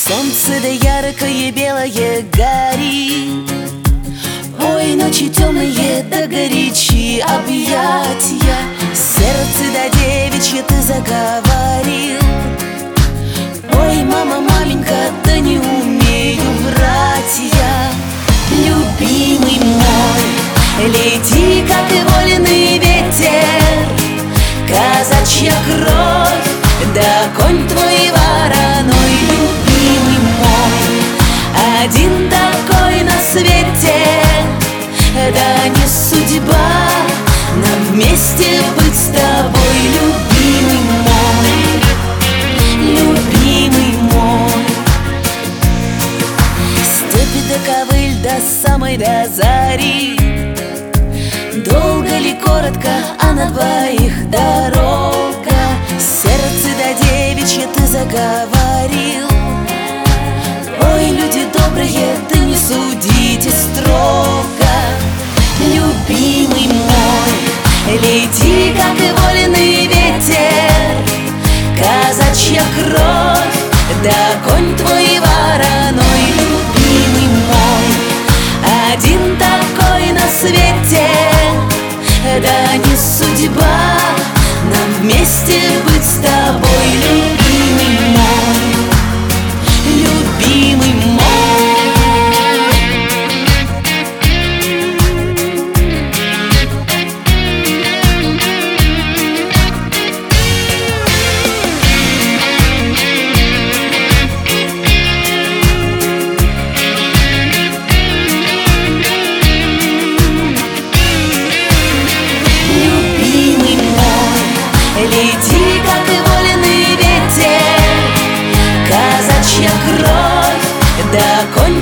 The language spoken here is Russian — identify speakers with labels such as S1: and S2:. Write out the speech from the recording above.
S1: Солнце да яркое белое горит, ой, ночи темные да горячи объятия. Сердце да девичье ты заговорил, ой, мама, маменька, да не умею врать я. Любимый мой, лети, как и вольный ветер, казачья кровь, да конь твой вороной. Любимый мой, один такой на свете, да не судьба нам вместе быть с тобой. Любимый мой, любимый мой. Степи да ковыль до самой до зари, долго ли, коротко, а на двоих дорога. Сердце да девичье ты заговорил, ой, люди добрые, да не судите строго. Любимый мой, лети, как и вольный ветер, казачья кровь, да конь твой вороной. Любимый мой, один такой на свете, да не судьба нам вместе быть с тобой. Любимый мой, любимый мой. Лети, как и вольный ветер, казачья кровь, да конь